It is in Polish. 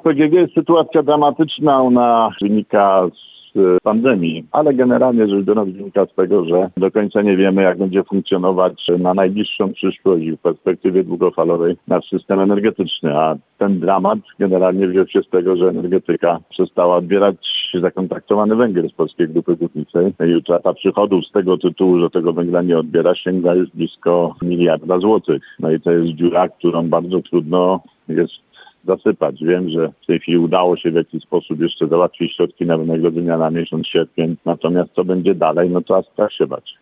PGG jest sytuacja dramatyczna, ona wynika z pandemii, ale generalnie rzecz biorąc wynika z tego, że do końca nie wiemy, jak będzie funkcjonować na najbliższą przyszłość i w perspektywie długofalowej nasz system energetyczny, a ten dramat generalnie wziął się z tego, że energetyka przestała odbierać zakontraktowany węgiel z Polskiej Grupy Górniczej i utrata przychodów z tego tytułu, że tego węgla nie odbiera, sięga już blisko 1 miliarda złotych. No i to jest dziura, którą bardzo trudno jest zasypać. Wiem, że w tej chwili udało się w jakiś sposób jeszcze załatwić środki na wynagrodzenia na miesiąc sierpień, natomiast co będzie dalej, no to aż strach się bać.